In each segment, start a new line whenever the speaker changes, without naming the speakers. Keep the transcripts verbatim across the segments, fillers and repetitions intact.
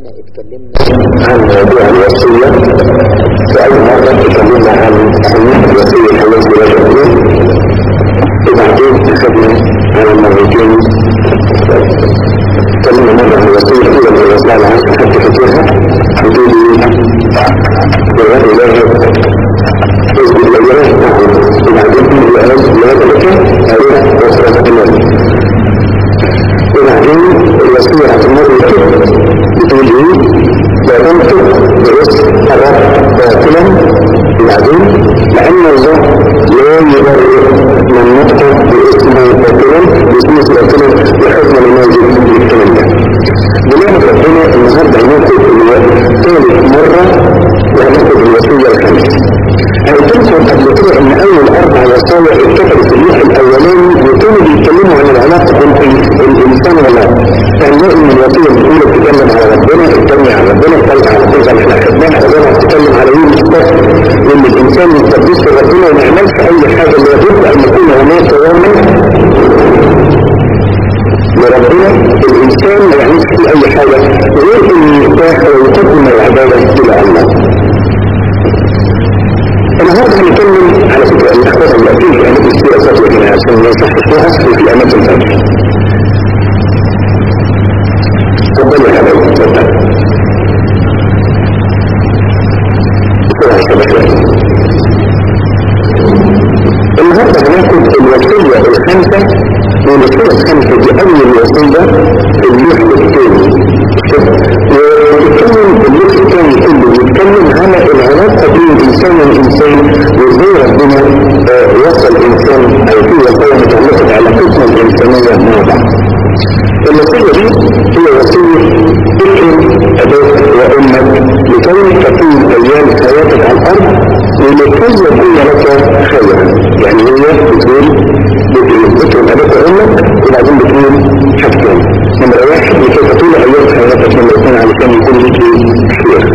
احنا اتكلمنا عن موضوع الوصية. في أول مرة اتكلمنا عن أهمية الوصية الحماس بالوجه، وبعدين أخذنا على المرتين اتكلمنا مرة عن الوصية الأولى من الرسول على عشر حتى فكرها بدون بغير الله يثبت الأيام معه، وبعدين في الأيام لهذا المكان أروح وصرة الأمام. وبعدين الوصية على المرة كده بتقول ايه؟ لا تنطق برزق الرب باطلا. وبعدين لأن الله لا يبرر من نطق باسمه باطلا باسمه باطلا بحكم الماجد بالكلام ده. بنعمة ربنا النهارده هناخد ثالث مرة وهناخد الوصية الخامسة. قلت لكم قبل كده ان اول اربع وصايا اتكتبوا في اللوح الاولاني وكانوا بيتكلموا عن العلاقه بين الانسان والله. فهنلاقي ان الوصيه الاولى بتتكلم على ربنا، الثانيه على ربنا، الثالثه على ربنا. احنا خدناها الرابعه بتتكلم على يوم السبت، وان الانسان يستقدس في ربنا وما يعملش اي حاجه الا يجب ان يكون هناك يوما لربنا. الانسان ما يعملش فيه اي حاجه غير ان يرتاح ويقدم العباده الى الله. النهارده هنتكلم على فكره الاخبار التي في اماكن كثيره فتوى هنا عشان نصححوها وفي اماكن ثانيه. تفضلوا يا حبايبي اتفضلوا. بسرعه يا شباب. النهارده هناخد الوصيه الخامسه، والوصيه الخامسه دي اول وصيه في اللوح الثاني. وبيتكلم اللوح الثاني كله بيتكلم على العلاقه بين الانسان والانسان، وازاي ربنا وصل الانسان او في وصايا متعلقه بعلاقتنا الانسانيه مع بعض. الوصيه دي هي وصيه اكرم اباك وامك لكي تكون ايام حياتك على الارض ولكي يكون لك خيرا. يعني هي بتقول اكرم اباك وامك، وبعدين بتقول حاجتين. نمرة واحد لكي تطول ايام حياتك لما يكون علشان يكون لك خير.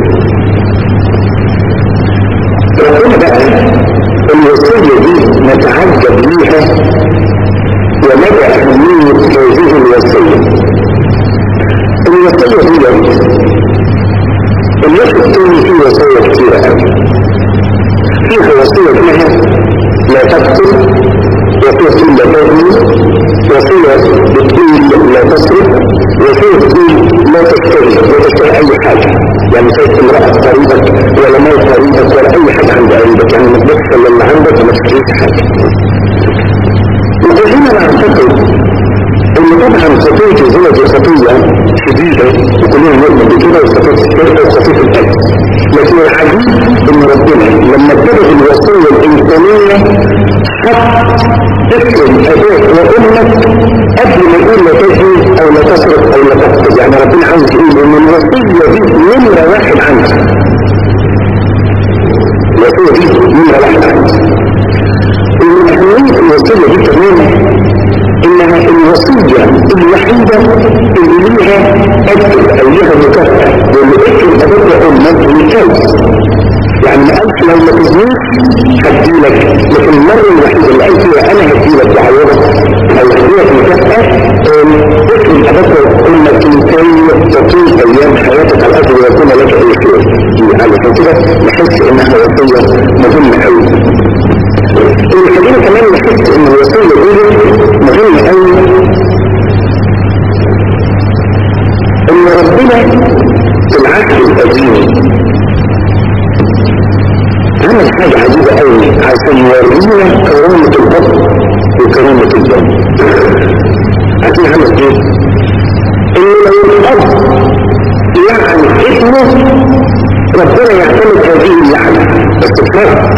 ربنا بقى الوصية دي نتعجب ليها ومدى أهمية هذه الوصية. الوصية دي اللوح الثاني فيه وصية كثيرة قوي. فيها وصية اسمها لا تقتل، وصية لا تزني، وصية بتقول لا تسرق، وصية بتقول لا تشتري لا تشتري أي حاجة، يعني تشتري امرأة قريبك ولا مال قريبك ولا أي حاجة عند قريبك، يعني ما تبص اللي عندك وما تشتريش حاجة. وهنا نعتقد ان طبعا خطية الزنا دي خطية شديدة وكلنا نؤمن بكده، وخطية السرقة وخطية القتل. لكن العجيب ان ربنا لما ابتدأ الوصية الإنسانية حط اكرم اباك وامك قبل ما يقول لا تزني او لا تسرق او لا تقتل. يعني ربنا عاوز يقول ان الوصية دي نمرة واحد عندك. الوصية دي نمرة واحد عندك. ومن أهمية الوصية دي كمان إنها الوصية الوحيدة اللي ليها أجر أو ليها مكافأة، واللي أجر أبوك وأمك بالكوس. يعني ما قالش لو ما تزنيش هديلك، لكن المرة الوحيدة اللي قال فيها أنا هديلك بعوضك أو هديلك مكافأة أجر أبوك وأمك لكي تطول أيام حياتك على الأرض ويكون لك أي خير. علشان كده نحس إنها وصية مهمة أوي. اللي خلينا كمان نحس ان الوصية دي مهمة قوي، ان ربنا في العهد القديم عمل حاجة عجيبة قوي عشان يورينا كرامة الأب وكرامة الأم. عشان عمل ايه؟ ان لو الأب يعني ابنه ربنا يعتمد هذه اللعنة، بس بفرق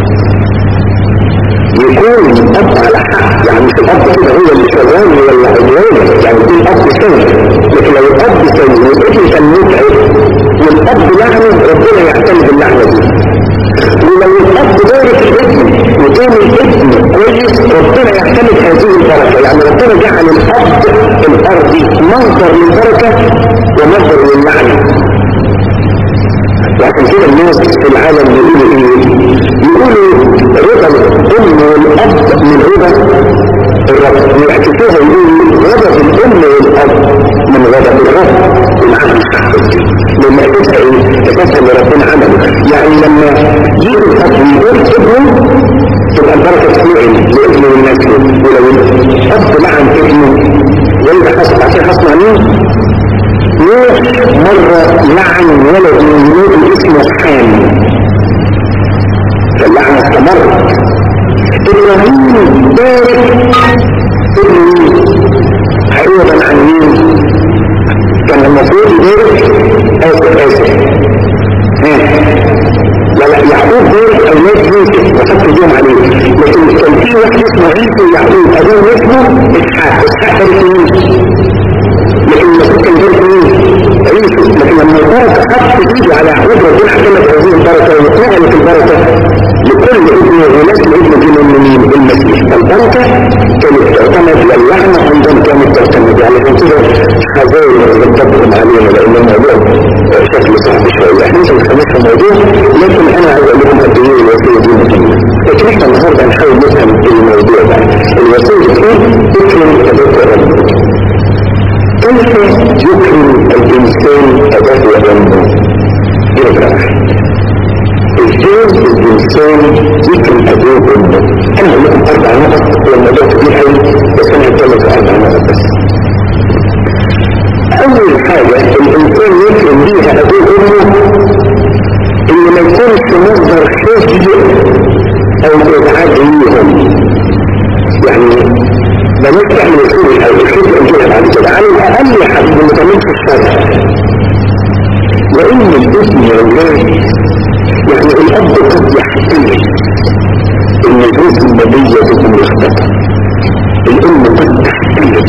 يكون الأب على حق. يعني مش الأب كده هو اللي شغال ولا عدواني، يعني يكون الأب سوي. لكن لو الأب سوي والابن كان متعب والأب لعنه ربنا يعتمد اللعنة دي. ولو الأب بارك الابن وكان الابن كويس ربنا يعتمد هذه البركة. يعني ربنا جعل الأب الأرضي مصدر للبركة ومصدر للعنة. وعشان كده الناس في العالم بيقولوا ايه؟ بيقولوا رضا الام والاب من رضا الرب، ويعكسوها يقولوا غضب الام والاب من غضب الرب. والعالم مش تحت المفروض يبارك آسف آسف لا لا يعقوب بارك أولاد يوسف وحط ايديهم عليه، لكن كان في واحد اسمه عيسى ويعقوب أبوه اسمه إسحاق، إسحاق بارك مين؟ لكن المفروض كان بارك مين؟ عيسى. لكن لما بارك حط ايده على يعقوب ربنا حكمت هذه البركة واتنقلت البركة لكل ابن ونسل ابن دين من المسيح. البركة كانت تعتمد واللعنة عندهم كانت تعتمد على كده حذاري نطبقهم علينا لأن الموضوع شكل صعب شوية. احنا مش هنخلص الموضوع، لكن انا عايز اقول لكم قد ايه الوصية دي مهمة. لكن احنا النهارده هنحاول نفهم الموضوع ده. الوصية بتقول اكرم اباك وامك. كيف يكرم الانسان اباه وامه؟ ايه بقى؟ ازاي الانسان يكرم ابوه وامه؟ انا هقول لكم اربع نقط، هو الموضوع كبير قوي بس انا هتكلم في اربع نقط بس. اول حاجه الانسان يكرم بيها ابوه وامه ان ما يكونش مصدر خزي او ازعاج ليهم. يعني بلاش تعمل الخزي او الخزي انجيلها بعد كده، على الاقل يا حبيبي ما تعملش الشر. لان الابن يا ولاد يعني الأب قد يحتمل إن جزء النبية تكون مختلفة. الأم قد تحتمل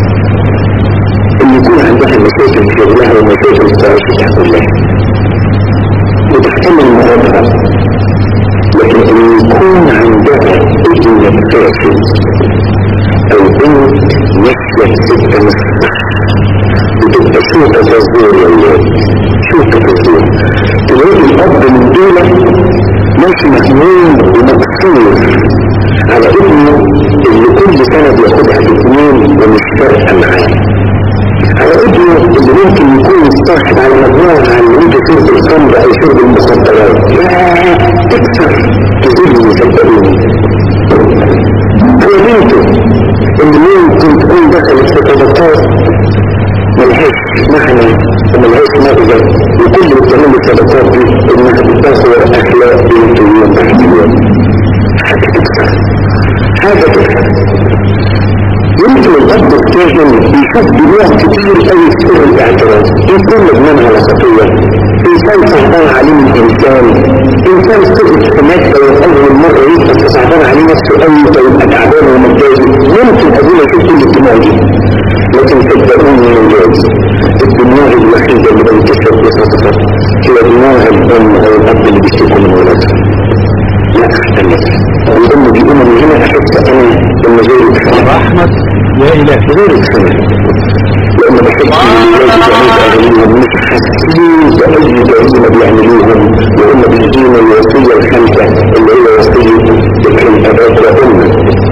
إن يكون عندها مشاكل في شغلها ومشاكل في عيشتها كلها وتحتمل مرضها، لكن إن يكون عندها ابن فاشل أو بنت نسيت سكة مصح بتبقى شوكة تزور يا ولاد، شوكة تزور. تلاقي الأب من دولة ماشي مهموم ومكسور على ابنه اللي كل سنة بياخدها باثنين ومش فارقة معاه، على ابنه اللي ممكن يكون صاحب على مجموعة عن وجه شرب الخمر أو شرب المخدرات. يا تكسر تزيد صدقوني. على بنته اللي ممكن تكون دخلت في صدقات ملهاش معنى وملهاش مغزى، وكل اللي بتعمل الصدقات دي انها بتصور اخلاق بنت يوم بعد يوم. حاجه تكسر، حاجه تكسر. يمكن الاب الكاهن بيشوف دموع كتير قوي في سر الاعتراف، يكون ندمان على خطيه، انسان صعبان عليه من انسان، انسان سقط في ماده واول مره يبقى صعبان عليه نفسه قوي فيبقى تعبان ومتضايق. يمكن ابونا يشوف كل الدموع دي، لكن صدقوني يا ولاد الدموع الوحيده اللي بنكسر بصدقه هي دموع الام او الاب اللي بيشتكوا من ولادهم. لا احتمل الام بيقوم من هنا احس انا لما زي
احمد يا الهي
غير السنه لأن بحب الولاد مش حاسين بأي جريمة بيعملوهم، وهم بيدينا الوصية الخامسة اللي هي وصية تكريم أباك وأمك.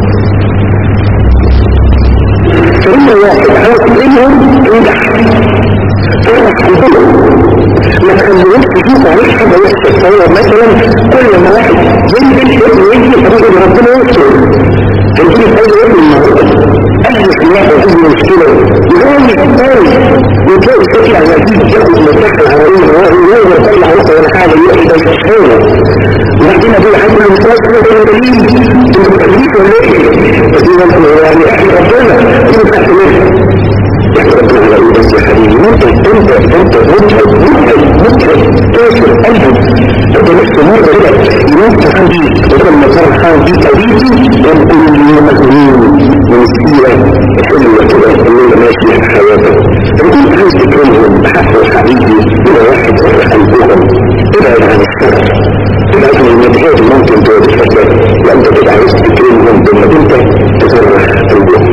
فإن واحد عاوز إنهم ينجح فرح بهم ما تخليهمش يشوفوا عليك حاجة وحشة. تصور مثلا كل ما واحد ينزل ابنه ينزل أبوه ربنا يستر تنزل أي ابن النهارده أي خلاف وأي مشكلة يغير الثاني وتلاقي الشكل على جديد ياخد مفتاح العربية وهو يطلع وقت ولا حاجة يروح ده يشتغل وبعدين أبوه حاجة من الفراش كده كده دليل أنت بتخليك ولا إيه؟ بس يعني إحنا ربنا أنت تحت منها يعني ربنا على إيه بس يا حبيبي أنت أنت أنت متعب متعب متعب كاسر قلبك أنت نفس مرة كده يموت حبيبك وكما فرحان بيك أبيتي يمكن يوم مجنون من السيرة حلوة كده اللي ماشي في حياتك. فكنت عايز تكرمهم بحق حبيبي إلى واحد فرح قلبهم، ابعد عن الشر، ابعد من المدهات اللي ممكن تقعد تفكر وأنت تبقى عايز تكرمهم بما أنت تفرح قلبهم.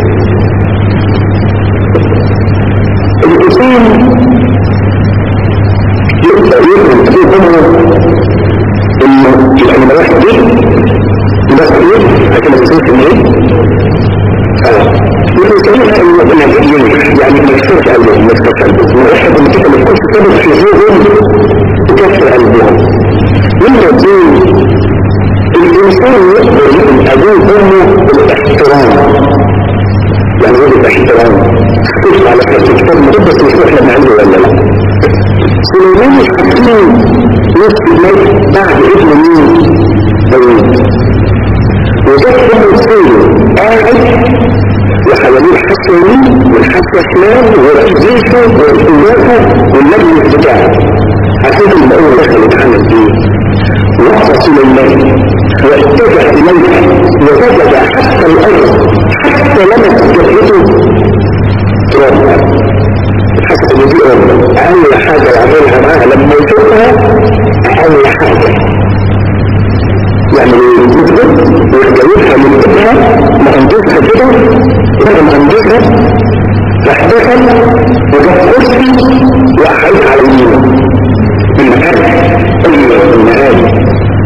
الإنسان يقدر يكرم أبوه إنه يعني ما واحد جه بس إيه عشان ما تنسوش إن إيه؟ آه يقولها إنه ينجح يعني ما يكسرش قلبهم ما يكسرش قلبهم واحد من كده ما يكونش سبب في ذهنهم يكسر قلبهم. من الدين الإنسان يقدر يكرم أبوه وأمه بالاحترام. يعني ايه بالاحترام؟ تكتب على كتاب الكتاب مقدس مش احنا بنعمله ولا لا؟ سليمان الحكيم نفس الملك بعد ابن مين؟ داوود. وجدت ابن سيره قاعد وحواليه حاسة يمين والحاسة شمال ورئيس جيشه ورئيساته والمجلس بتاعه. عشان لما أول دخل يتعامل بيه وقف سليمان واتجه إليها وسجد حتى الأرض حتى لمست جبهته ترابها. حسب ان دي أمه أقل حاجة يعملها معاها لما يشوفها أقل حاجة يعني يثبت ويجاوبها من ابنها ما انجزها كده بعد ما انجزها راح دخل وجاب كرسي وأحيط على يمينه بالمكان أي المهام.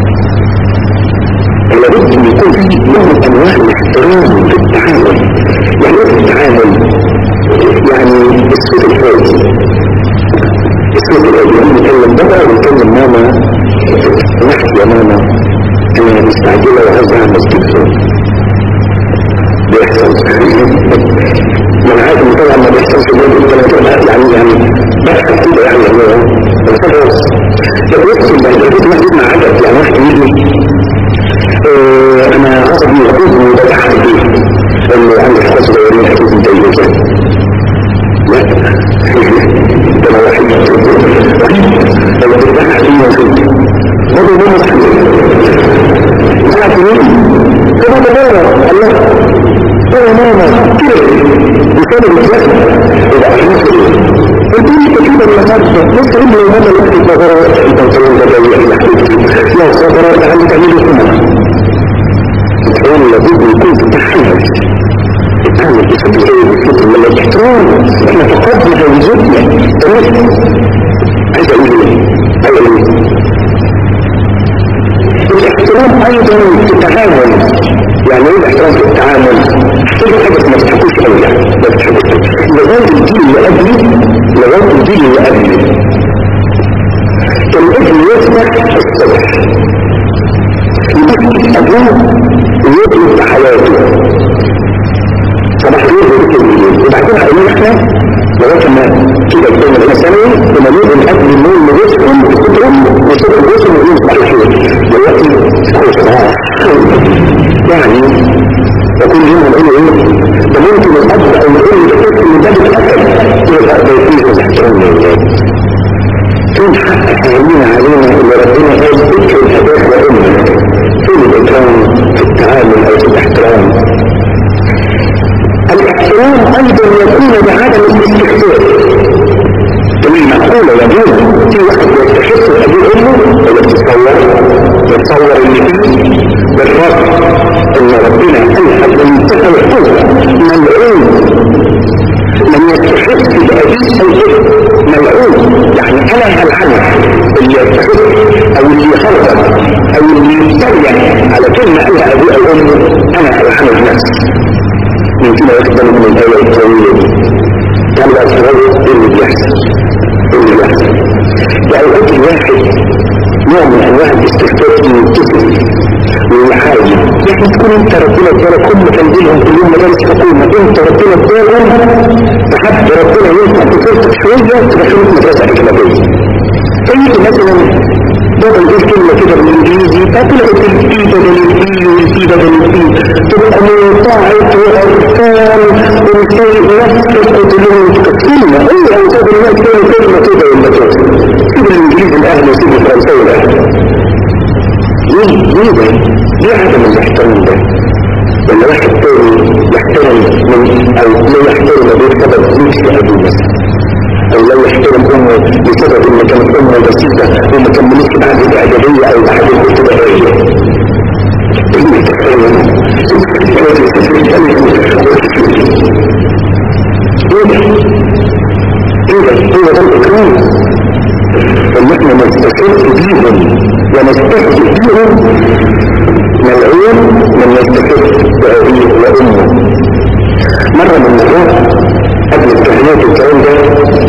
لابد ان يكون في نوع من انواع الاحترام في التعامل. يعني ايه التعامل؟ يعني الصوت الفوزي الصوت الفوزي نتكلم بابا ونتكلم ماما نحكي يا ماما انا مستعجله وعايز اعمل تليفون بيحصل. من عادي طبعا ما بيحصلش بيقول يعني يعني بحث كده يعني هو بس خلاص ده بيحصل ده بيحصل مع عدد يعني واحد يجي اه انا عصبي وحزني وبتحت بيه اللي عندي حاجة صغيرين حكيت انت ايه كده لا ده انا واحد لما بتبحث فيه وشوف برضه ده مستحيل ساعة مين كده تبارا الله ايه ماما كده بسبب الجسد يبقى احنا الدنيا كده النهارده لسه ابن الماما اللي في الظهر البنطلون ده جاي احنا حبيبتي يا صغيرة انت عندك تعملي كده الإحترام لابد يكون في التحمل. التحمل بشكل ايه بشكل من الاحترام احنا فقدنا وجودنا تمام. عايز اقول ايه؟ عايز اقول ايه؟ الاحترام ايضا في التعامل. يعني ايه الاحترام في التعامل؟ تجي حاجة ما تحكوش قوي يعني ما تحكوش لغاية الجيل اللي قبلي لغاية الجيل اللي قبلي كان الابن يصبح الصبح يبكي أبوه ويطلب حياته صباح يوم بالليل وبعدين هقول احنا لغايه ما كده قدامنا هنا ثانوي كنا نقول قبل النوم نغسل وتضرب وصوت الغسل ونقول صباح الخير دلوقتي خلاص يعني وكل يوم نقول ايه ده ممكن الاب او الام يحس ان ده بيتاكد يبقى ده يفيد الاحترام للاولاد. فين حق اهالينا علينا اللي ربنا قال ذكر الاباء والام فين الاكرام في التعامل او في الاحترام؟ الاحترام ايضا يكون بعدم الاستخدام. تقول معقوله يجوز في واحد يستحق ابوه امه ولا تتصور يتصور اللي فيه بالرغم ان ربنا انحب منتهى القوه ملعون من يستحق بابيه او ابنه ملعون. يعني انا هلعنه اللي يستحق او اللي يخرج او اللي يتريق على كلمه قالها ابوه او امه انا هلعنه بنفسي. من كده يقبل من الايه الطويله دي كان بقى الرجل ايه اللي بيحصل ايه اللي بيحصل ده اوقات الواحد نوع من انواع الاستخفاف والكسل والحاجه يعني تكون انت ربنا ادالك هم تنزلهم كلهم مدارس حكومه انت ربنا ادالهم تحب ربنا ينفع تفرتك شويه تدخلك مدرسه اجنبيه. فيجي مثلا بدل نقول كلمه كده بالانجليزي فتلاقي البي بدل البي والبي بدل البي تبقى منطعت واركان ومثل نفسك وتلوم كلمه اي او تقول الناس كلمه كلمه كده ولا كده سيب الانجليزي الاهل وسيب الفرنساوي الاهل. ليه ليه ده؟ ليه عدم الاحترام ده؟ ولا واحد تاني يحترم من او لا يحترم ابوه سبب مش لابوه مثلا او لا يحترم امه بسبب ان كانت امه بسيطه وما كملتش بعد الاعداديه او بعد الابتدائيه. ايه التفاهم؟ ايه ده؟ ايه ده؟ هو ده الاكرام ان احنا نستشرف بيهم ونستهزئ بيهم ملعون من يستشرف بأبيه وأمه. مرة من المرات قبل التحيات الكلام ده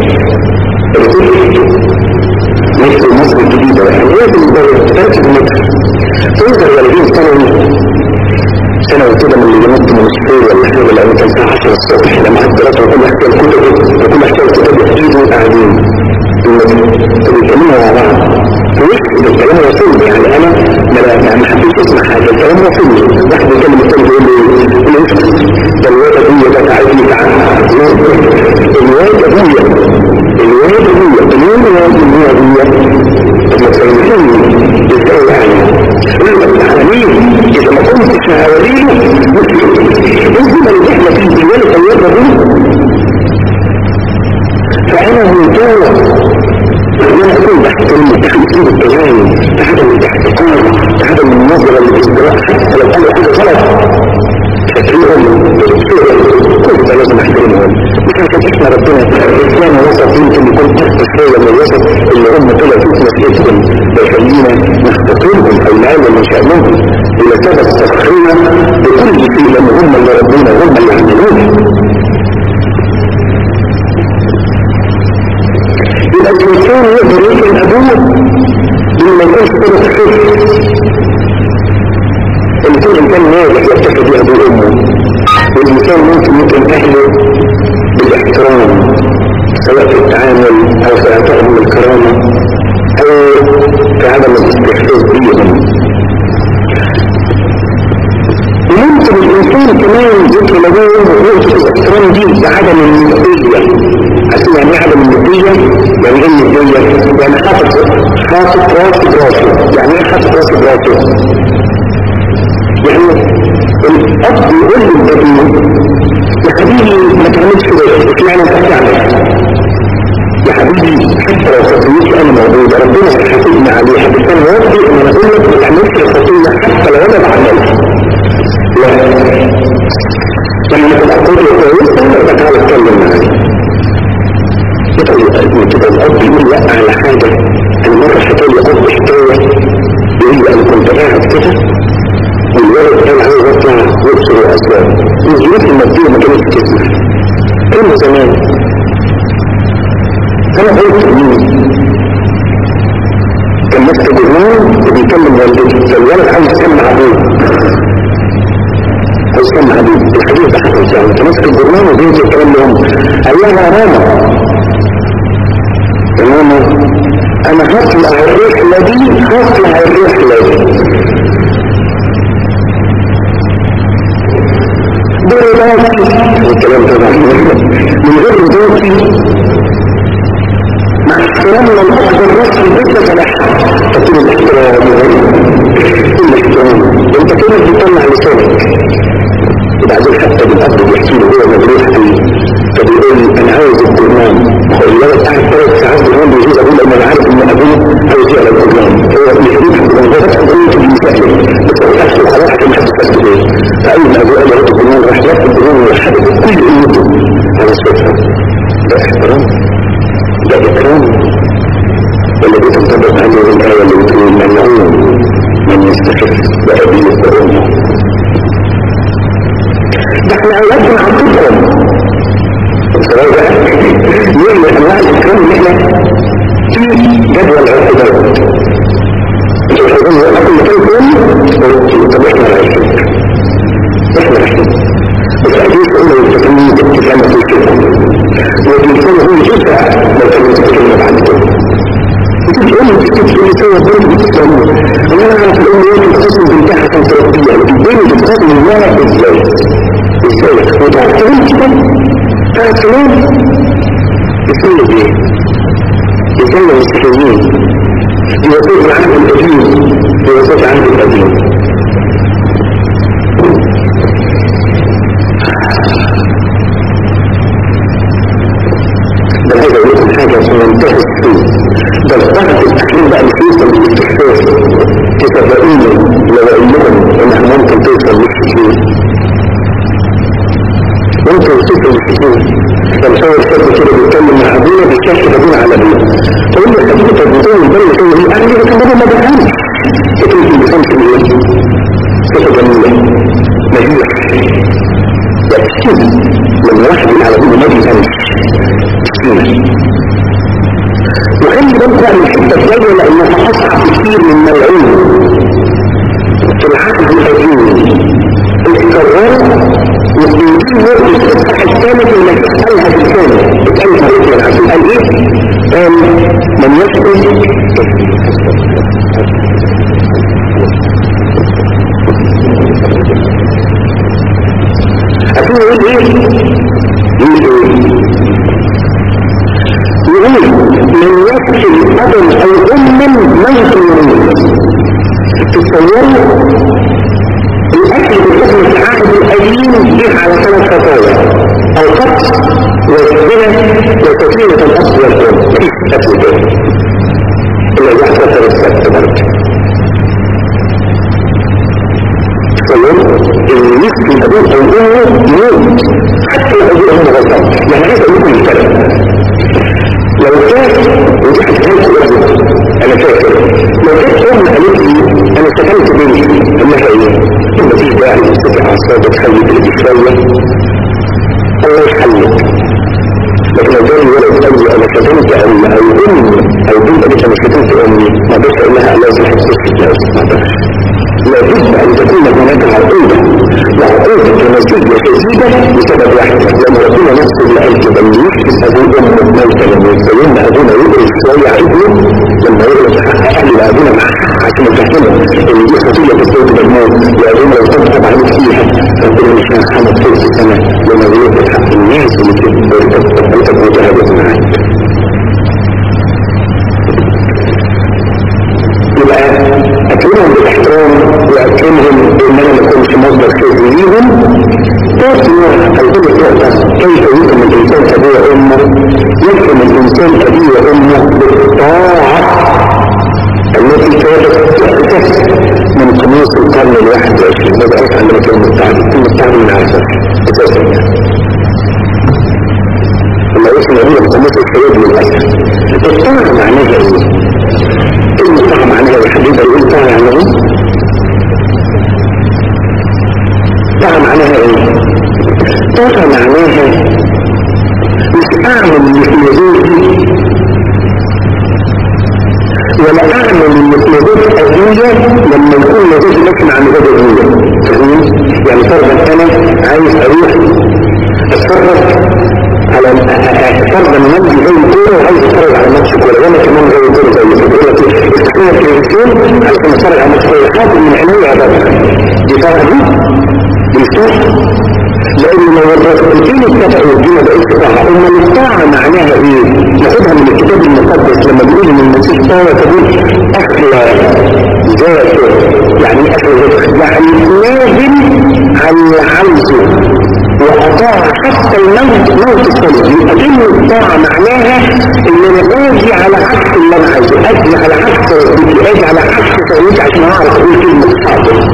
رجل مثل مصر الجديدة يعني هي بالنسبة ثلاثة متر تنظر والدين ثانوي ثانوي كده من اللي جمعت من السفير ولا حاجة لأنه كان الساعة عشرة الصبح لما عدت ثلاثة وكل احكي الكتب وكل احكي الكتب يحيدوا قاعدين فبيتكلموا مع بعض ويكتب الكلام وصلني يعني انا ما حبيتش اسمع حاجه الكلام وصلني واحد بيتكلم الثاني بيقول لي ده الوضع دي متفاعلين عنها الواد ابويا الواد ابويا الواد ابويا ابويا لما تفهموني ازاي يعني رب العالمين اذا ما كنتش هوريله انزل اللي احنا فيه الوالد الواد ابويا فانا منطوع وانا اكون بحترم تحميل الكلام عدم الاحتقار عدم النظرة للازدراء حتى لو قالوا حاجة غلط تكريرهم كل ده لازم احترمهم مش عشان احنا ربنا الاسلام وسط يمكن يكون اكثر شوية من الوسط اللي هم طلعوا في مسؤوليتهم بيخلينا نحتقرهم او نعلم من شأنهم الى سبب تسخيرنا بكل شيء لان هم اللي ربنا هم اللي عملوه يبقى الإنسان يقدر يكون أبوه لما يكونش كده تخير الإنسان كان ناجح يتفق بأبوه أمه والإنسان ممكن يكون أهله بالاحترام سواء في التعامل أو في إعطائهم الكرامة أو في عدم الاستحساس بيهم وممكن الإنسان كمان ذكر لأبوه ويوصف الاحترام دي بعدم النتيجة عشان يعني عدم النتيجة يعني ايه النتيجة؟ يعني حاطط حاطط راسي براسه يعني ايه حاطط راسي براسه؟ يعني الأب يقول للابن يا حبيبي ما تعملش كده مش معنى انت بتعمل يا حبيبي حتى لو خطيتي انا موجودة ربنا هيحاسبني عليها بس انا واثق ان انا اقول لك ما تعملش الخطية حتى لو انا بعملها لا لما تبقى قدرة كويسة يبقى تعالى اتكلم معايا كده الأب يقول لا على حاجة أنا مرة حكالي أب حكاية يقول لي أنا كنت قاعد كده والولد كان عايز يطلع يبصر الأسباب الظروف المادية ما كانتش تسمح كان زمان أنا قلت مين كان ماسك جرنان وبيكلم والدتي فالولد عايز يسمع أبوه عايز يسمع أبوه الحديث ده حصل يعني كان ماسك الجرنان وبينزل الكلام لهم قال لها يا ماما ماما انا هطلع الرحلة دي هطلع الرحلة دي دلوقتي الكلام طبعا من غير دلوقتي مع احترامنا الاكبر راس في البيت فلاحها تطير الاحترام الاحترام انت كده بتطلع لسانك وبعدين حتى بالأب بيحكي له هو مجروح فيه فبيقول انا عاوز الجرنان والولد قاعد ثلاث ساعات جرنان بيجوز اقول ان انا عارف ان ابوه عاوز يعمل الجرنان هو بيحكي له هو فتح قوته بالمسائل بس هو حاسس خلاص عشان محدش فاست بيه فاول ما ابوه قال له الجرنان راح ياخد الجرنان ويحدد كل قوته على الصفحه ده احترام ده اكرام ولا دي تنطبق عليه الايه اللي بتقول ملعون من يستخف بابيه وامه ده احنا اولادنا عطيتهم سواء بقى يوم من انواع الاكرام اللي احنا في جدول اعتبار انتوا مش عايزين نقول لكم مكان طب احنا رايحين احنا رايحين بس عايزين تقولوا التكليم بابتسامة في كده والانسان هو يشفع لو كان يتكلم بعد كده انتوا بتقولوا بتقولوا سوى بنت بتسلموا انا اعرف الام يمكن تقسم بنتها عشان تربيها البنت بتقسم الله ازاي ازاي وتعرف تقول كده تعرف تقول يسمي ايه يسمي المسلمين يوصف عنه القديم يوصف عنه القديم ده عايز اقول لكم حاجه في منتهى السوء ده الضغط الاخير بقى الفلوس بالاستحساس تصدقوني لو اقول لهم انها ممكن توصل للسجون ممكن توصل للسجون فمصور شاب كده بيتكلم مع ابونا بيتشاف ابونا على ابونا تقول له حبيبي تربطوني البلد تقول لي انا كده كان بابا ما بفهمش تقول لي بفهمش ايه صفه جميله مجيح ده السنه لما واحد يقول على ابونا ما بيفهمش السنه وخلي بالك بقى من الحته الثانيه لانها اصعب كتير من ملعون في العقد القديم القرار والدين هو الفتح الثالث اللي تسألها في الثاني تسألها في الثاني قال ايه؟ قال من يسأل أقول ايه؟ يقول من يكفي أب أو أم موت يموت. تتصوروا الأكل بالاسم في العهد القديم جه على ثلاث خطايا: القتل والزنا وتسلية الأب والأم. مفيش أكل تاني إلا يحصل السبت برضه. تصوروا اللي يكفي أبوه أو أمه يموت حتى لو أبوه أمه غلطان. يعني عايز أقول لكم الكلام، لو كانت ودي حكاية برضه أنا فاكر، لو كانت أم قالت لي أنا سكنت بنتي إنها إيه؟ إن مفيش داعي تستطيع أعصابك تخلي بنتي شوية الله يحلك. لكن لو جالي ولد قال لي أنا سكنت أو أو أم أو بنت قالت أنا سكنت أمي، ما أقدرش أقول لها لازم تخش تتجوز، ما أقدرش. لابد أن تكون هناك عقوبة، وعقوبة ونتيجة شديدة بسبب واحد، لأن ربنا نفسه اللي قال كده اللي يحبس أبوه أمه بموت لما يتسلم أبونا يقرص شوية ابنه لما يقرص أهل أبونا معاه عشان يفهمه إن دي خطية بسبب الموت، وأبونا لو طبطب عليه فيها ربنا مش هيرحمك طول السنة لما يقرص حق الناس اللي تقدر أنت متهاجم معاك. يبقى أكرمهم بالاحترام وأكرمهم بأن أنا ما أكونش مصدر خير ليهم. ثالث نوع الأولى نقطة: كيف يمكن الإنسان أبيه وأمه؟ يمكن الإنسان أبيه وأمه بالطاعة التي كانت تحدث من قميص القرن الواحد والعشرين. ما بقاش عندنا كلمة التعليم، كلمة التعليم من عارفة أساسا يعني. لما يسمى بيه قميص الشباب للأسف. الطاعة معناها إيه؟ كلمة طاعة معناها الحديثة يقول طاعة يعني ايه؟ طاعة معناها ايه؟ طاعة معناها مش اعمل اللي في وجودي ولا اعمل اللي في وجود ابويا لما يكون وجودي مثل عن وجود ابويا. فاهمين؟ يعني فرضا انا عايز اروح اتفرج على فرضا منزل زي الكورة وعايز اتفرج على ماتش كورة، وانا كمان زي الكورة زي الكورة استخدم التلفزيون علشان اتفرج على ماتش كورة خاطر من عيني عبادة. دي طبعا دي بالصح، لان لو الرسولتين اتفقوا دي ما بقتش طاعة. امال الطاعة معناها ايه؟ ناخدها من الكتاب المقدس لما بيقول ان المسيح طاعة تقول اخلى ذاته. يعني ايه اخلى ذاته؟ يعني لازم عن عايزه وأطاع حتى الموت موت الصليب. يبقى كلمة الطاعة معناها إن أنا أجي على عكس اللي أنا عايزه، أجي على عكس ربي، أجي على عكس سويتي عشان أعرف أقول كلمة صابر.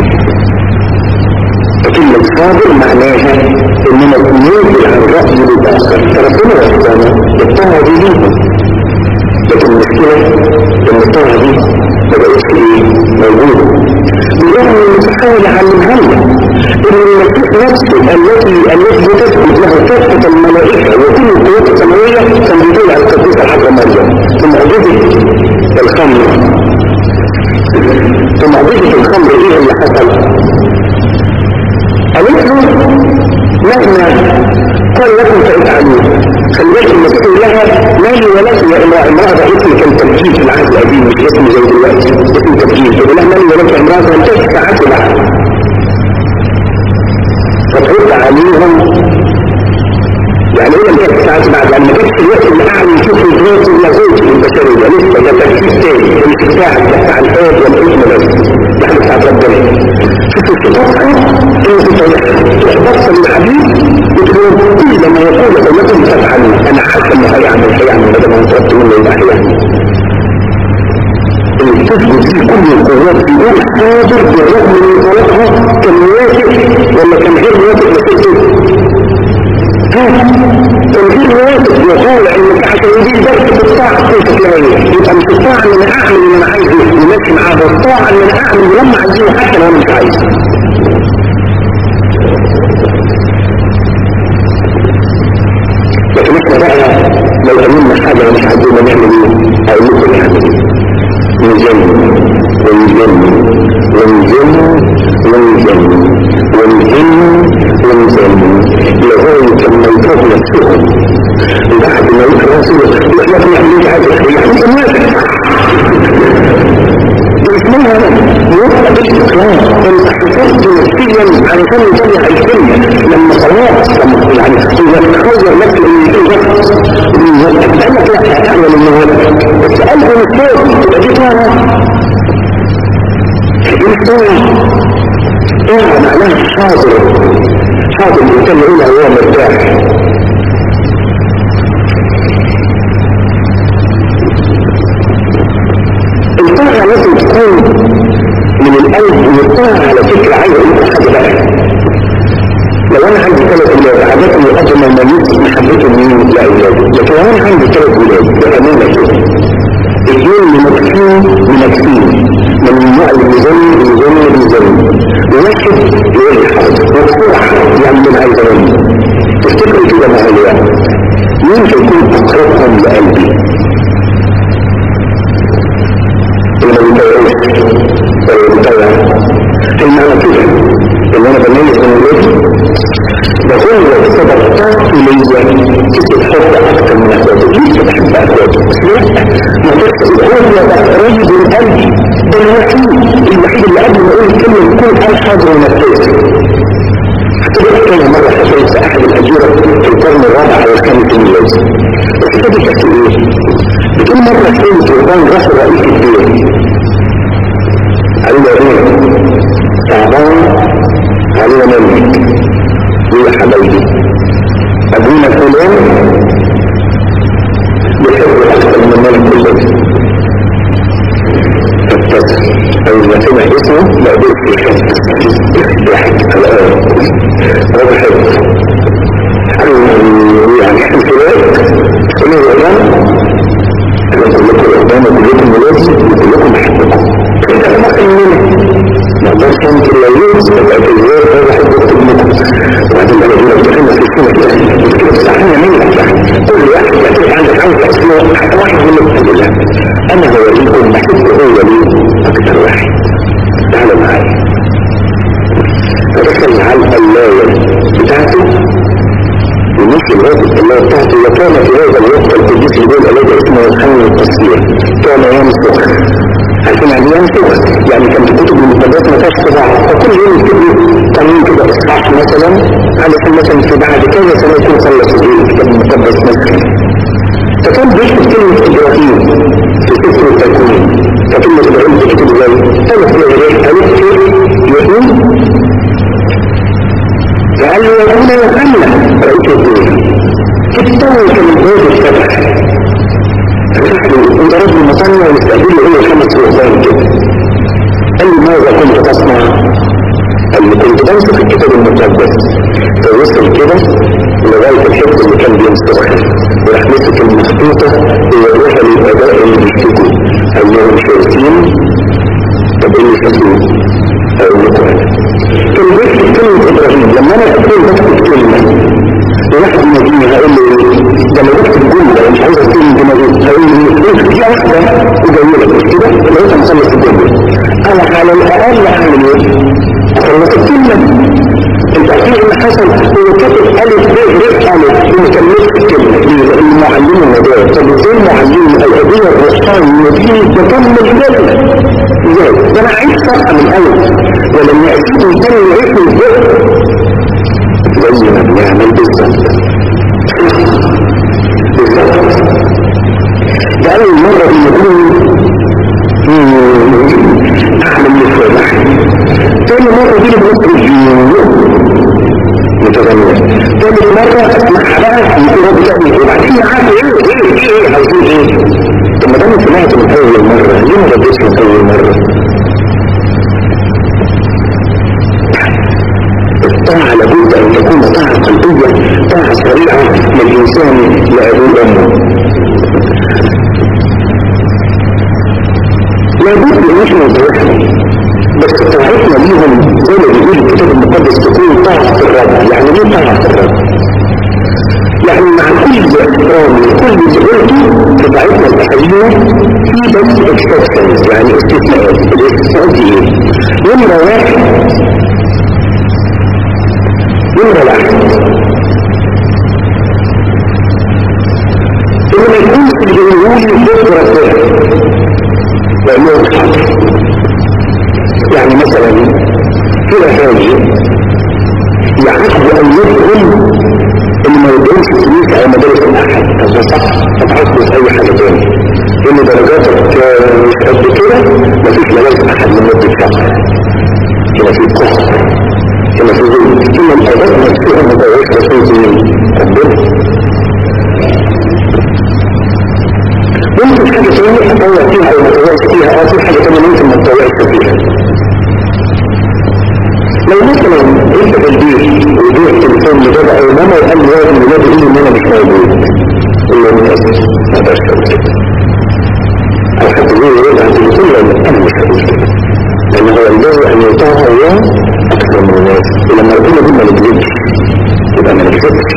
فكلمة صابر معناها إن أنا أميل عن رأيي للآخر. فربنا وحدنا الطاعة دي ليها، لكن المشكلة إن الطاعة دي ما بقتش إيه موجودة. بالرغم من تحاول يعلمها لنا ان المسيح نفسه التي التي تثبت له كافة الملائكة وكل القوات السماوية كان بيدل على القديسة الحاجة مريم في معجزة الخمر. في معجزة الخمر ايه اللي حصل؟ قالت له مهما قال لكم فافعلوه. خلي بالك المسيح يقول لها مالي ولك يا امرأة. امرأة ده اسم كان تبجيل في العهد القديم، مش اسم زي دلوقتي، اسم تبجيل. يقول لها مالي ولك يا امرأة فانتهت ساعات العهد. فترد عليهم يعني ايه انتهت ساعات بعد؟ يعني ما جاتش الوقت اللي اعلن يشوف الجنس ولا زوجي البشرية لسه ده تركيز تاني، مش بتاعك ده بتاع الاب والابن بس، ده احنا بتاعت ربنا. شوفوا الصفاتها انت تحبطها للحبيب وتقول كل لما يقول لكم تفعلوا انا حاسس انه هيعمل هيعمل بدل ما انتوا منه يبقى هيعمل. تثبت في كل القوات يقول حاضر بالرغم من طلبها كان موافق ولا كان غير موافق لسلسل؟ كان غير موافق يقول انك عشان يجيب درس بالطاعة كيف تلاقيه. يبقى مش الطاعة ان انا اعمل اللي انا عايزه وماشي معاه، بالطاعة ان انا اعمل لما عايزه حتى لو مش عايزه. لكن احنا بقى لو عملنا حاجة ومش عايزين نعمل ايه؟ اقول لكم نعمل ايه؟ نجن ونجن ونجن ونجن ونجن ونجن لغاية لما يكون نفسهم بعد ما يكون نفسهم يحلق يعمل حاجة يحلق الناس اسمها يبقى بالاستقرار. انت حفظت نفسيا علشان يطلع الكلمة لما خلاص يعني هو تخير نفسه ان يكون ضغط. قال لك لا كتب حب اكتر من اخواته، لسه بحب اخواته بس لا ما تقصد هو ده قريب من قلبي، ده الوحيد الوحيد اللي قبل ما اقول الكلمه يكون قال حاضر ونفذ. اعتبرت كلمه مره حصلت في احد الاجوره في القرن الرابع او الخامس الميلادي. الكتاب بتحكي ايه؟ بتقول مره سيد سلطان راسل رئيس الدين قال له ايه؟ تعبان علينا ملك يا حبايبي ابونا فلان يحب اكثر من ملك كله. فابتسم اول ما سمع اسمه لا بيس يحب الان هو بحب يعني احنا فلان قلنا الإعلام أنا أقول لكم الإعلام وكلكم ملازم وكلكم بحبكم كنت أفضل منه ما أقدرش أنت الليلوز أبقى الإزار هذا حب أكتب منكم وبعدين أنا أقول لك تحمى في السنة كده أنت كده بتستحمل منك يعني كل واحد يعترف عندك عنك أسماء حتى واحد منك تقول لا أنا هوريكم بحب هو لي أكثر واحد تعالوا معايا فدخل على اللاية بتاعته ومشي الوقت الله بتاعته وكان في هذا الوقت القديس يقول الذي اسمه يوحنا القصير كان ينسخ عشان يعني ينسخ يعني كان في كتب المقدسات ما فيهاش طباعة فكل يوم يكتبوا قانون كده اصحاح مثلا علشان مثلا في بعد كذا سنة يكون خلص الكتاب المقدس مثلا فكان بيكتب كلمة إبراهيم في سفر التكوين فكلمة إبراهيم بتكتب ازاي؟ ألف إبراهيم ألف يهود فقال له يا ابونا يوحنا رأيت الدنيا كتبوا كان الباب الفتح انت رجل مصنع واستقبله هو خمس رؤسان كده قال لي ماذا كنت تصنع؟ قال لي كنت بمسك الكتاب المقدس فوصل كده لغاية الحفظ اللي كان بيمسكها وراح مسك المخطوطة ويروح للآباء اللي بيشتكوا قال لهم شايفين طب ايه اللي شايفين؟ اقول لكم انا كان بيكتب كلمة إبراهيم لما أنا أقول بكتب كلمة واحد يناديني هقول له ده أنا بكتب جملة مش عايز أكتب جملة هقول له إيه دي واحدة وجايلك مش كده لو أنت مخلص الجملة أنا على الأقل أعمل إيه؟ أخلص الكلمة أنت عارفين اللي حصل هو كاتب ألف ب ر ألف وما كملش الكلمة ليه؟ لأن معلمه ده طب إزاي معلمه الأدية الروحاني يديني بكمل كلمة ازاي؟ ده أنا عايز صفحة من الأول ولما يأتيني تاني يعيش الزر زي ما بنعمل بالظبط بالظبط ده أول مرة بنقول أعمل مفرح تاني مرة دي بنخرج متغنية تاني مرة أسمعها بقى يقول رب تأمين وبعدين عارف إيه إيه إيه إيه عايزين إيه طب ما دام سمعت من أول مرة ليه ما رديتش من أول مرة؟ الطاعة لابد أن تكون طاعة قلبية طاعة سريعة للإنسان لأبوه أمه لابد أن نحن نتوحد بس طاعتنا ليهم زي ما بيقول الكتاب المقدس تكون طاعة الرب يعني ليه طاعة الرب؟ يعني مع كل احترام لكل زبرته في طاعتنا الأحادية في بس اكسبشنز يعني استثناءات الاستثناءات دي ايه؟ نمرة واحد نمرة واحد إنه ما يكونش الجمهوري ضد ربنا لأنه حاضر يعني مثلا في أهالي يعرفوا أن يدخل اللي ما يدخلش الكنيسة أو مدارس الأحد هذا صح فتعرفوا في أي حاجة تاني إن درجاتك مش قد كده مفيش مدارس أحد من مدة شهر كده في قهر كما تقول كما الأداء نفسها ما تعيش رسول من ربنا ممكن حاجة تانية أطوع فيها أو ما تطوعش فيها أو في حاجة تانية ممكن ما تطوعش فيها لو مثلا انت في البيت وجوه التليفون لبابا أو ماما وقال لي واحد من ولادي يقول لي إن أنا مش موجود قول له من أسف ما بقاش تقول كده أو حتى يقول لي على التليفون لأن أنا مش هقول كده لأن هو ينبغي أن يطاع الله أكثر من الناس ولما ربنا دي ما نجلبش يبقى ما نجلبش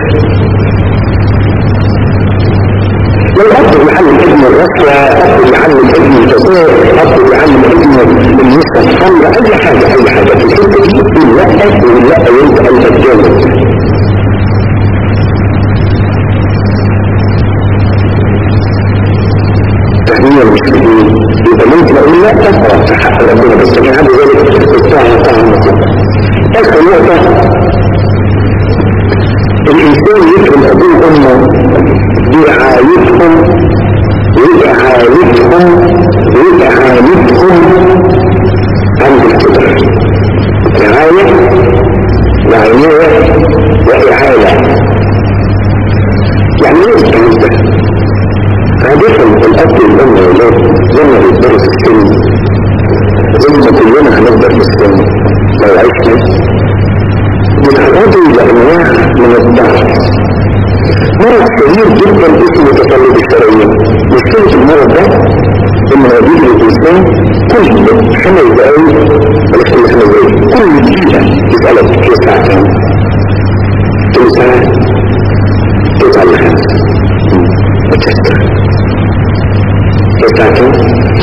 لو أب يعلم ابن الرسوة أب يعلم ابن الجزائر أب يعلم ابن النسخة الحمراء أي حاجة أي حاجة في الحتة دي يقول لا يقول لا ينت أن تتجاوز لا تقوى في حق ربنا، بس كان هذا ذلك الطاعة طاعة مطلقة. آخر نقطة، الإنسان يكرم أبوه وأمه برعايتهم وإعانتهم وإعانتهم عند الكبر. رعاية وعناية وإعانة. يعني ايه الكلام ده؟ عادة الأب والأم والأولاد لما بيكبروا في السن زي ما كلنا هنكبر في السن لو عشنا بيتعرضوا إلى أنواع من الضعف. مرض كبير جدا اسمه تقلب الشرايين. مشكلة المرض ده إنه يجيب الإنسان كل خمس دقايق ولا كل خمس دقايق كل دقيقة يسألك في ساعة كام؟ كل ساعة تسعة إلى خمسة وتسعة الساعة كام؟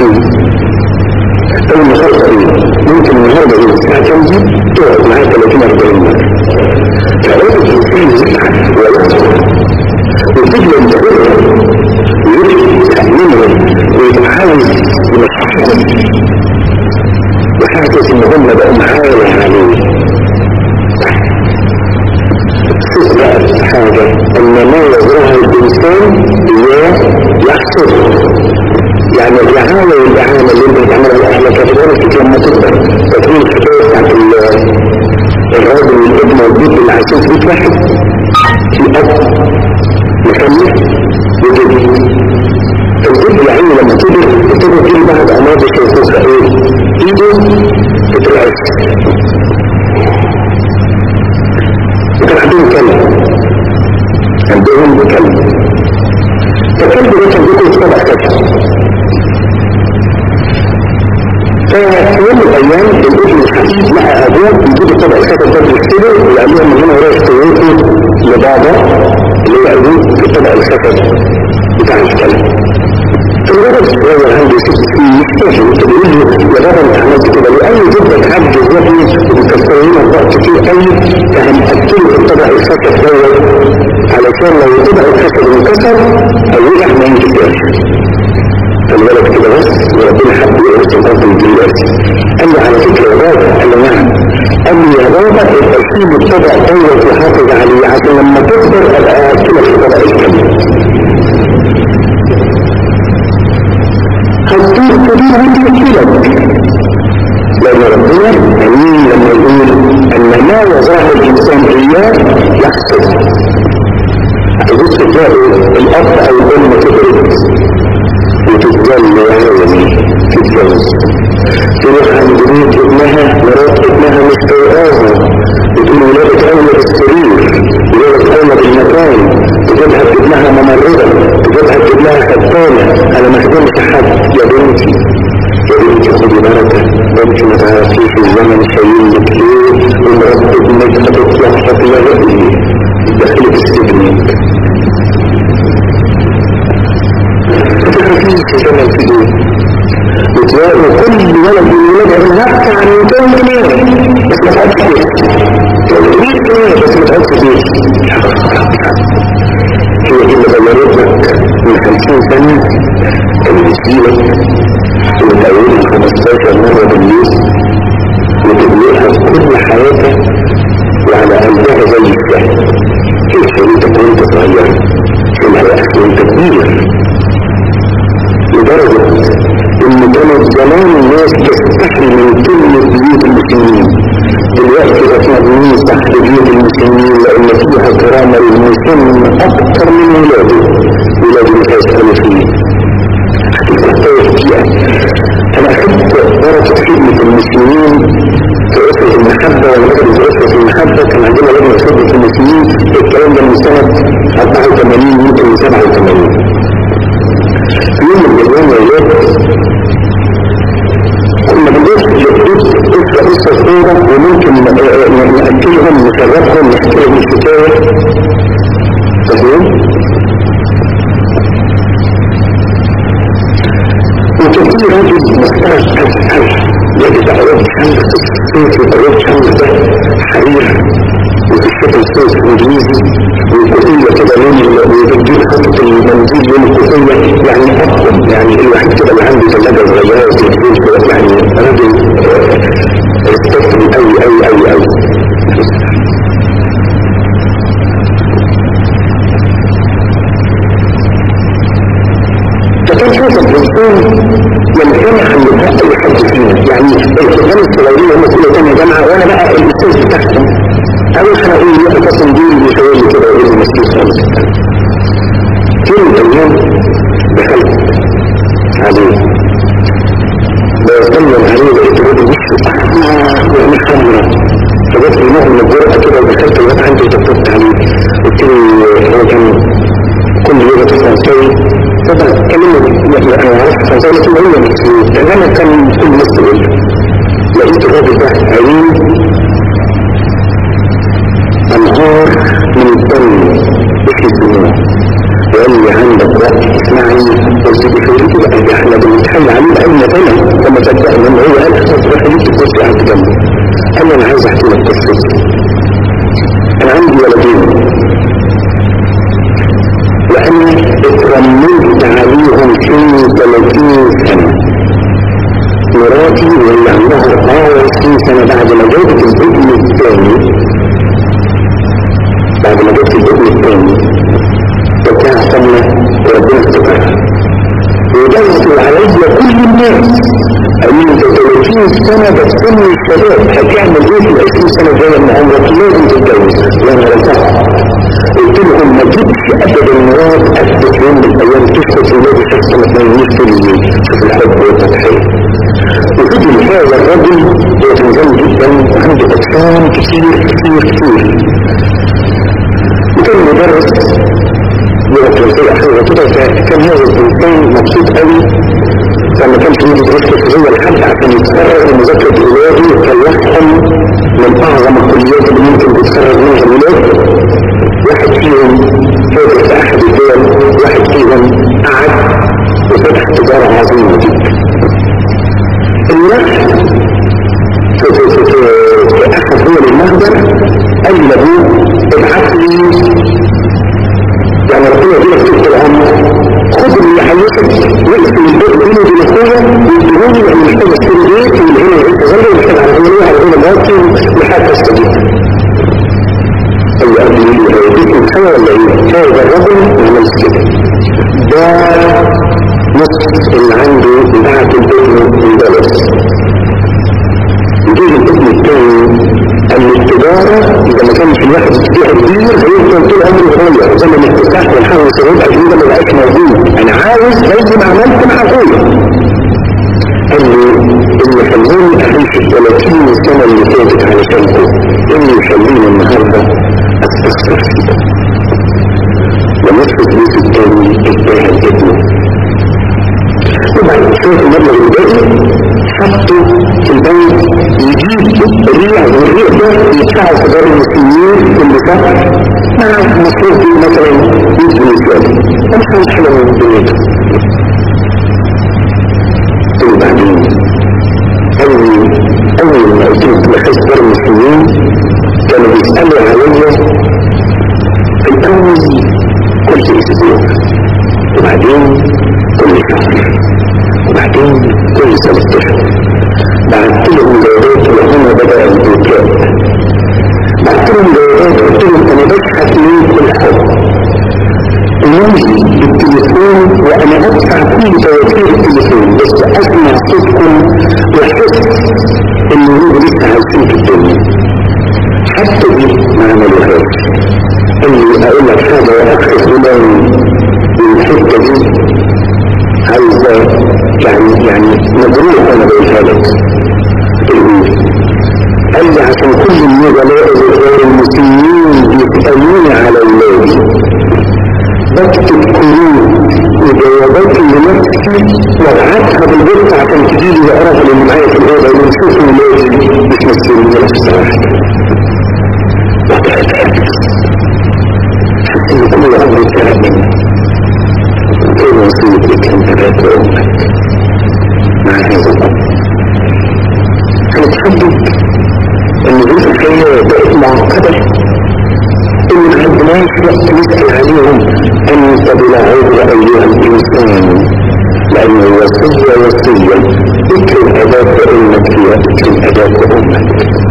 أول ما خلص قريب ممكن النهاردة دي الساعة كام دي تقعد معاك ثلاثين أربعين مرة. فلازم الإنسان يسعى ويصبر وتجلب تقولها ويتحملها ويتحاول بمصحفها وحاسس إن هم بقوا معايا عليه. شوف بقى حاجة أن ما يزرعها الإنسان إياه يحصد. يعني الرعاية والإعانة اللي انت بتعملها لأهلك هتبقى لما تكبر. تكون الحكاية بتاعت الراجل والابن والبيت اللي عايشين في بيت واحد، في أب مخلف وجد. الجد يعني لما كبر ابتدى كل بعض أمراض الشيخوخة ايه؟ ايده بترعش. وكان عندهم كلب، عندهم كلب. فالكلب ده كان بيكون في طبع كتف. ففي يوم من الأيام الابن الحديد لقى أبوه يجيب الطبع الكتف ده بالسبب وقال لهم إن أنا ورايح توريكم لبابا اللي هو أبوه في الطبع الكتف بتاع الكلب. فالولد الصغير عنده ست سنين يستاهل وتقول له يا بابا انت عملت كده لأي جدا حد جزاكي وبتكسرين أربعة كتير قوي فهنأكله في الطبع الكتف دوت علشان لو الطبع الكتف انكسر أو وقع ما ينكسرش. فالولد كده بس وربنا حب يقرص الأرض الجلاسي. قال له على فكرة يا بابا؟ قال له نعم. قال له يا بابا ابقى سيب الطبع دوت وحافظ عليه عشان لما تكبر ابقى أكلك في طبع الكلب. هتطير كبير عندي أكلك. لأن ربنا أمين لما يقول أن ما يزرعه الإنسان إياه يحصد. تبص تلاقي الأب أو الأم كبرت وتتجلى وهي تتجوز تروح عند بيت ابنها مرات ابنها مش طيقاها وتقول ولادك أولى بالسرير ولادك أولى بالمكان تجيبها ابنها ممرضة تجيبها ابنها خدامة أنا ما خدمش حد. يا بنتي يا بنتي خدي بركة بنتي ما تعرفيش الزمن شايل لك ايه ومرات ابنك هتطلع هتلاقي ايه دخلك السجن في زمن في دول وتلاقوا كل ولد من ولاد النفس عن مئتين جنيه بس ما تعرفش فيه ثلاثمية جنيه بس ما تعرفش فيه. هي دي اللي غيرتك من خمسين سنة اللي بتجيلك وتقولها خمستاشر مرة بالليل وتبنيها كل حياتك وعلى قلبها زي السهل. كيف شريتك وانت صغير كما يأخذ وانت كبير لدرجة ان كانت زمان الناس تستحي من كل بيوت المسلمين. دلوقتي احنا بننصح ببيوت المسلمين لان فيها كرامة للمسلم اكثر من ولاده. ولاده مش هيسألوا فيه. انا احب درجة خدمة المسلمين في اسرة المحبة والمدرسة في اسرة المحبة. كان عندنا لجنة خدمة المسلمين الكلام ده من سنة أربعة وثمانين يمكن من سبعة وثمانين. في يوم من الأيام يا ولاد كنا بنقول للدكتور اسرة اسرة صغيرة وممكن نأكلهم نشربهم نحكي لهم الحكاية. فاهمين؟ وكان في راجل محتاج أسأل يجب أعرف شمس الصيف وأعرف شمس ده حرير وفي الشكل الصيف الإنجليزي والكوفية كده لون ويبدين خطة المنزل لون الكوفية يعني أفضل يعني الواحد كده اللي عنده ثلاجة صغيرة وتلفون كده كانش هذا الإنسان يمتنع عن لقاء أي حد فينا. يعني الكتاب الصغيرين هم كل تانية جامعة وأنا بقى الأستاذ بتاعهم أول سنة أقول لي أتصل بيلي بيشاور لي كده ويقول لي مسكين خالص. في يوم من الأيام دخلت عليه بيطمن عليه لقيت راجل وشه أحمر وعينيه حمرا، فجت لي نوع من الجرأة كده ودخلت لغاية عندي وطبطبت عليه. قلت له هو كان كل لغة فرنساوي طبعا كلمة أنا عارف فرنساوي لكن هو مش أنا كان كل نص يقول لقيت الراجل ده عينيه أنهار من الدم مثل الدموع وقال لي عندك وقت اسمعني. قلت بفكرتي بقى احنا بنتحل عليه بقالنا سنة لما صدقنا ان هو قال خلاص بقى خليك الكرسي قاعد جنبي. قال لي انا عايز احكي لك قصتي. انا عندي ولدين وانا اترميت عليهم في ثلاثين سنة. مراتي واللي عندها أربعة وعشرين سنة بعد ما جابت الابن الثاني بعد ما جابت الابن الثاني وكان صلى وربنا استطاعها ودرسوا علي كل الناس قالوا انت ثلاثين سنة بتسمي الشباب هتعمل ايه في العشرين سنة الجاية من عمرك لازم تتجوز. وانا رفعت قلت لهم ما تجيبش ابدا مراد اثبت يوم من الايام تثبت ولادي شخص ما تنينيش طول الليل. شوف الحب والتضحية. وفضل هذا الرجل هو تنظيم جدا وعنده اطفال كثير كثير كثير وكان مدرس وفي أخيرا كده كان هذا الإنسان مبسوط قوي لما كان في مدرسة الفضية لحد عشان يتخرج مذاكرة الولاد ويطلعهم من أعظم الكليات اللي ممكن تتخرج منها الولاد. واحد فيهم فاضل في أحد الدول، واحد فيهم قعد وفتح تجارة عظيمة جدا. الناس في, في, في, في أحد دول المهجر قال له ابعث لي يعني ربنا يجيلك تكتب العمر خذ اللي يحيثك ويقفل البيت بينه وبين اخويا ويديهوني لان محتاج اشتري بيت ويهنا وانت ظل ومحتاج على عمليه على هنا باطل لحد تستجيب. قال لي قبل لي هيديك متخيل ولا ايه؟ هذا الرجل ما عملش كده. ده نص اللي عنده بعت الابن من درس يجيب الابن الثاني قال لي التجارة إذا ما كانش الواحد فيها كبير هيفضل طول عمره صغير زي ما الافتتاح والحاول الصغير الجديدة ما بقاش موجود. أنا عاوز زي ما عملت مع أخويا. قال لي اللي خلوني أعيش الثلاثين سنة اللي فاتت علشانكم اللي يخليني النهاردة أستغفر فيكم. ونصف البيت الثاني اتباهى ابنه. طبعا شوف المبلغ الباقي حطوا في البنك يجيب الريع والريع ده يدفعوا في دار المسلمين كل شهر مع مصروف فيه مثلا مية جنيه زيادة. مش مشكلة من الدنيا. ثم بعدين أول أول ما قلت لك بحس دار المسلمين كانوا بيسألوا عليا في الأول كل أسبوع وبعدين كل شهر وبعدين كل ثلاث اشهر. بعت لهم جوابات وهم بدأ الإنكار. بعت لهم جوابات قلت لهم أنا بشحت منكم الحب يمشي بالتليفون وأنا أدفع كل فواتير التليفون بس أسمع صوتكم وأحس إن هو لسه عايشين في الدنيا. حتى دي ما عملوهاش. إني أقول لك حاجة وأخذ من الحتة دي عايزة يعني يعني مجروح أنا بقولها لك. قال لي عشان كل النبلاء غير المسلمين بيسألوني على أولادي بكتب كروت وجوابات لنفسي وابعتها بالبيت عشان تجيلي وأعرف اللي معايا في الغابة اللي نشوف ولادي مش مسلمين نفس واحد. وتأكد حتى إن كل أمر اتكلم مني كيف وصيتك أن تبات أمك مع هذا الأمر. أنا تحدد أن ذلك الحياة بقت معقدة إن ما عندناش وقت نسأل عليهم أنت بلا عذر أيها الإنسان لأن الوصية وصية اكرم أباك أمك فيها اكرم أباك أمك.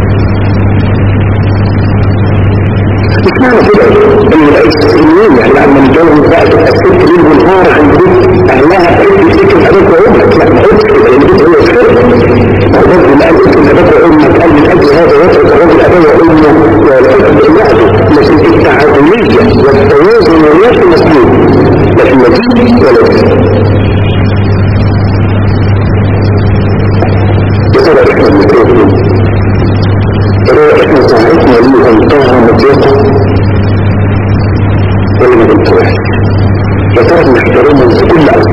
مش معنى كده ان العيش سنين يعني لما نجوز بقى تبقى الست ليل ونهار عند بيت اهلها عدة احنا بنتقابل ترى احنا طاعتنا ليهم طاعة مطلقة ولا ما بنطيعش؟ يا ترى نحترمهم في كل